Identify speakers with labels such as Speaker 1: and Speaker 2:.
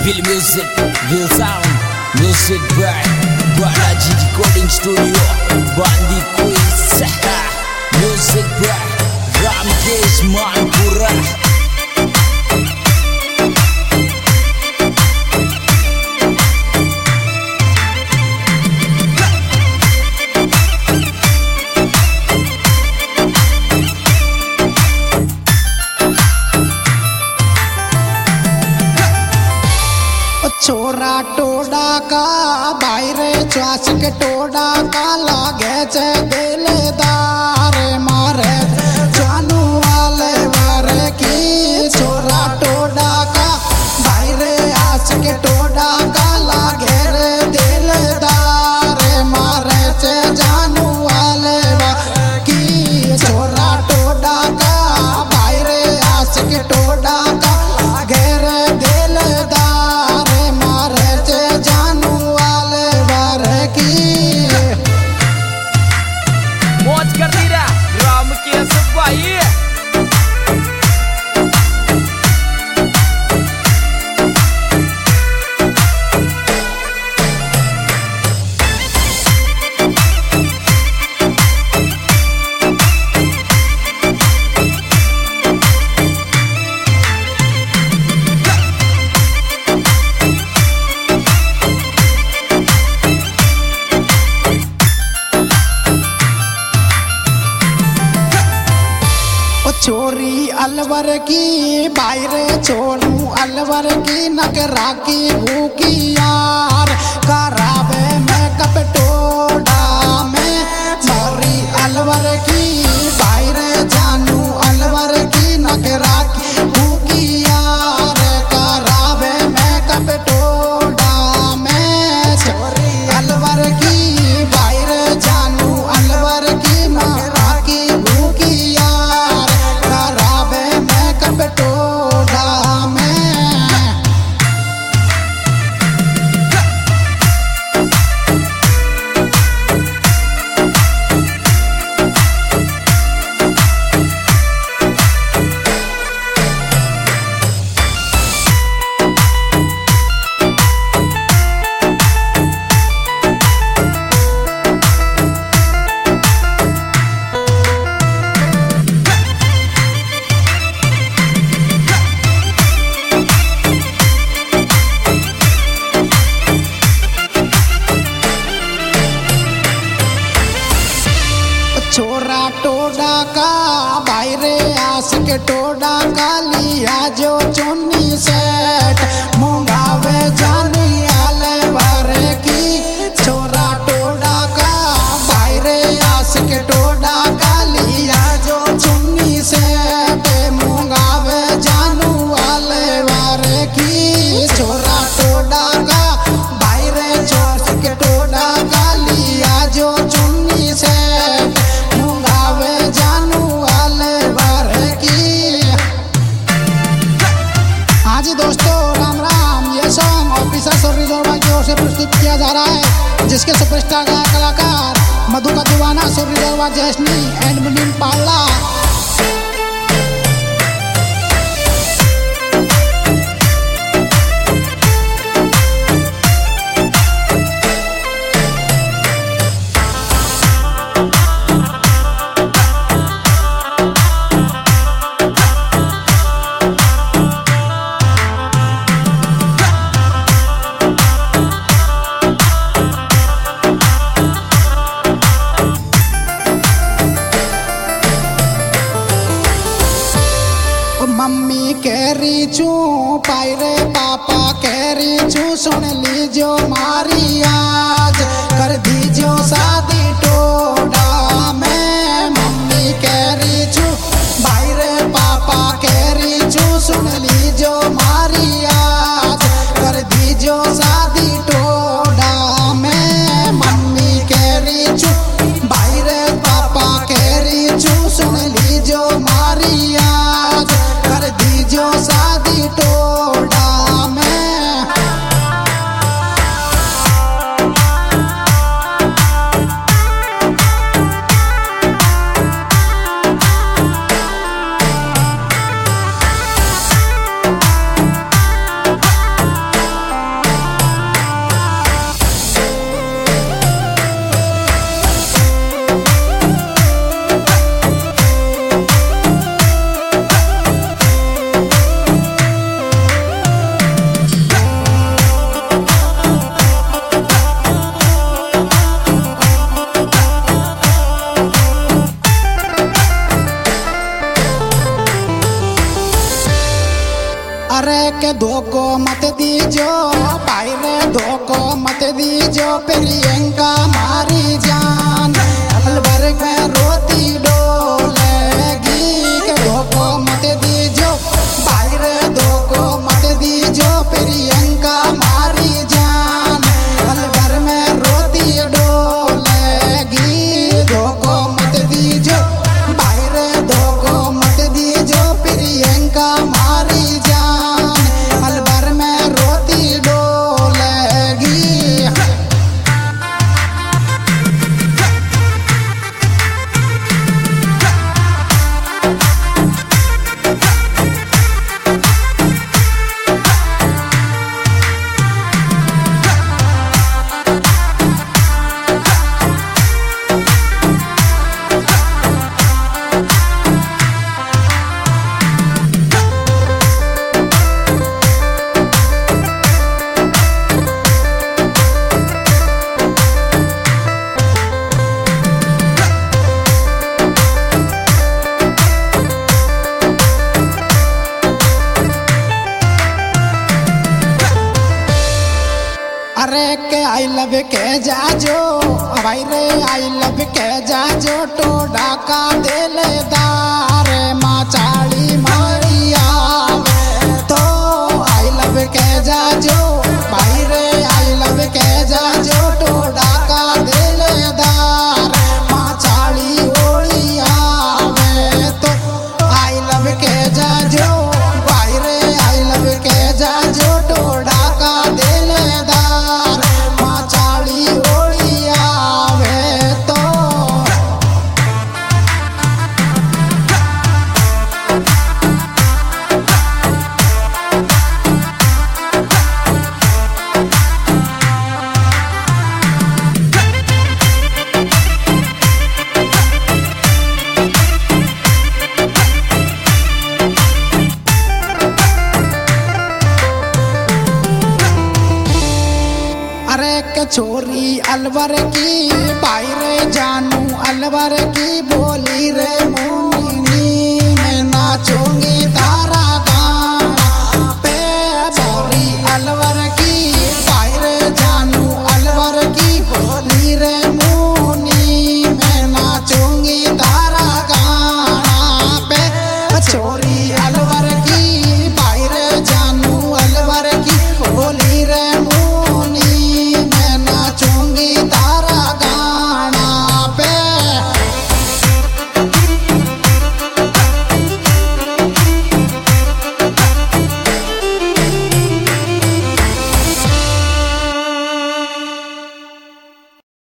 Speaker 1: Will Music, Will Sound, Music by Balaji Recording Studio, Bandi Quiz, Music by Ramkesh Manpura.
Speaker 2: छोरा टोडा का बाहरे च्वास के टोडा का लागे छे दिलदार मारे जानू वाले वारे की। छोरा टोडा का बाहरे आस के टोडा का लागे रे दिलदार मारे छे जानू वाले वारे की। छोरा टोडा का बाहरे आस के टोडा का लागे रे दिलदार
Speaker 1: मौज कर दी रा रामकेश भाई।
Speaker 2: छोरी अलवर की बाहरे छोरू अलवर की नगरा की भूखी यार करावे में कब टोडा में। छोरी अलवर की बाहरे जानू अलवर की नगरा की भूखी यार करावे में कब टोडा में। छोरी अलवर की बाहरे जानू अलवर की नगरा की भूखी यार टोडा में। छोरा टोडा का बाहरे आस के टोडा का लिया जो चुन्नी सेट मुंगावे जानी आले वारे की। छोरा टोडा का बाहरे आस के टोडा का लिया जो चुन्नी सेट मुंगावे जानू आले वारे की। छोरा टोडा का बाहरे चौस के टोडा का लिया जो चुन्नी सेट जानू वाले वारे की। हाँ जी दोस्तों, राम राम। ये सॉन्ग ऑफिसर सोरी जोरबा की ओर से प्रस्तुत किया जा रहा है, जिसके सुपरस्टार गायक कलाकार मधु का दीवाना सोरी जोरबा जैसनी एंड मुनीम पाला। मम्मी कह रही छू पायरे पापा कह रही छू सुन लीजो मारी आज कर दीजो शादी टोडा में। मम्मी कह रही छू भाईरे पापा कह रही छू सुन लीजो मारी आज कर दीजो शादी टोडा में। मम्मी कह रही छू भाईरे पापा कह रही छू सुन लीजो मारी आज कर दीजो शादी टोडा में। अरे के धोखो मत दीजो भाई रे, धोखो मत दीजो प्रियंका मारी जान, अलवर में रोती डोलेगी। के धोखो मत दीजो भाई रे, धोखो मत दीजो प्रियंका मारी जान, अलवर में रोती डोलेगी। धोखो मत दीजो भाई रे, धोखो मत दीजो प्रियंका मारी जान, अलवर में रोती डोलेगी। अरे के आई लव के जाजो भाई रे, आई लव के जाजो तो डाका दिलदार माँ चाली मारिया। तो आई लव के जाजो भाई रे, आई लव के जाजो तो डाका दिलदार माँ चाली ओलिया। तो आई लव के जाजो भाई रे, आई लव के जाजो तो डाका दिलदार माँ चाली ओलिया। तो अरे के छोरी अलवर की भाई रे, जानू अलवर की बोली रे मुँह